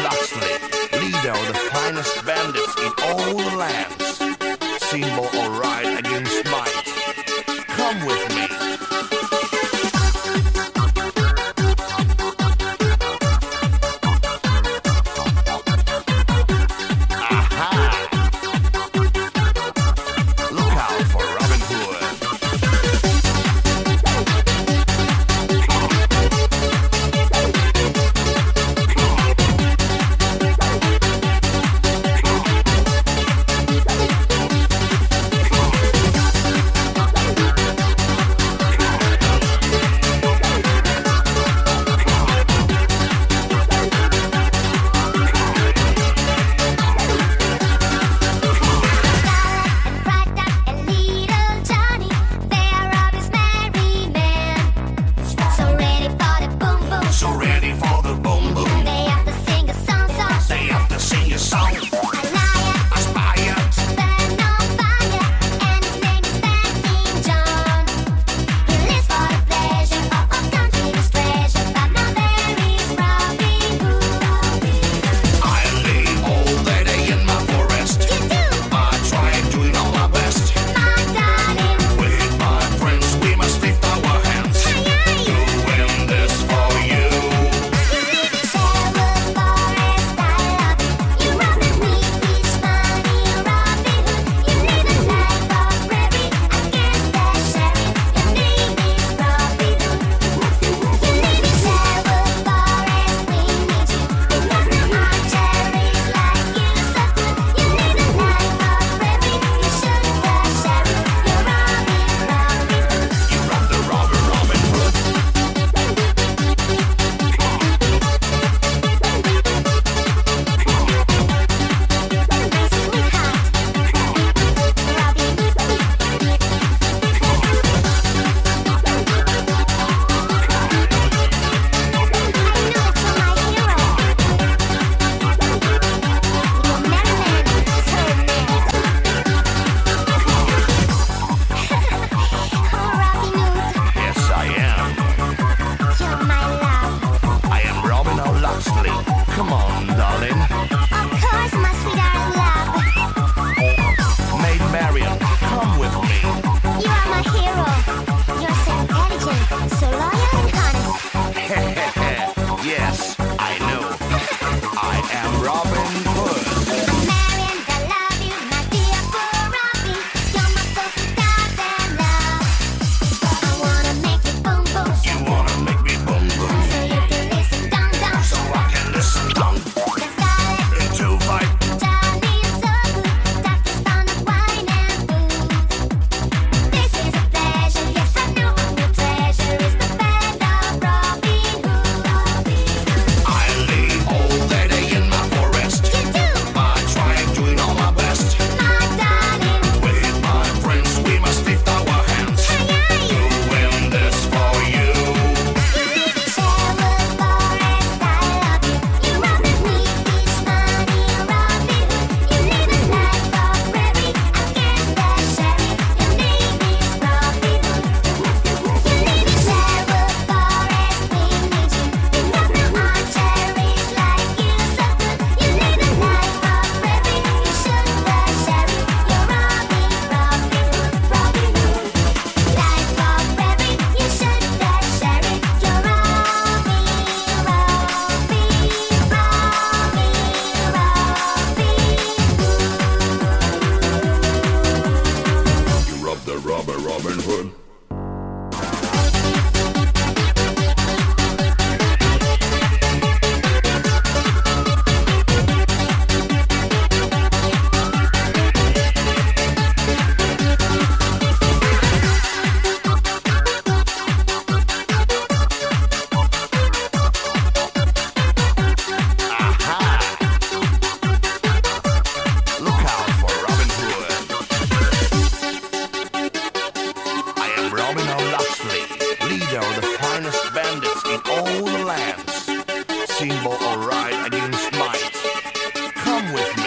Loxley, leader of the finest bandits in all the lands. Symbol or right against might. Come with me. Come on, darling. Of course, my sweetheart love. Maid Marian, come with me. You are my hero. You're so intelligent, so loyal and honest. Yes, I know. I am Robin Hood. Marian, I love you, my dear poor Robin. You're my so sweetheart and love. I wanna make you boom boom. You wanna make me boom boom, So you can listen down down. so I can listen down Let's start it. to fight. Johnny is so good, that is found of wine and food. This is a pleasure, yes I know. Your treasure is the band of Robin Hood. I live all day in my forest. You do, I try doing all my best. my darling. With my friends, we must lift our hands Hey, to win this for you. you live in Sherwood Forest, I love you. You run with me each morning, Robin Hood. You live a life of bravery against the sheriff. Your name is Robin Hood. You live in Sherwood Forest, we need you. Because there are cherries like you, so good. You live a life of bravery. You shoot the sheriff. You're Robin, Robin Hood, Robin Hood. Life of bravery. You shoot the sheriff. You're Robin, Robin, Robin, Robin Hood. You robbed the robber Robin Hood. Aha! Look out for Robin Hood. I am Robin Loxley, leader of the finest bandits in all the lands. Symbol or right against might. Come with me.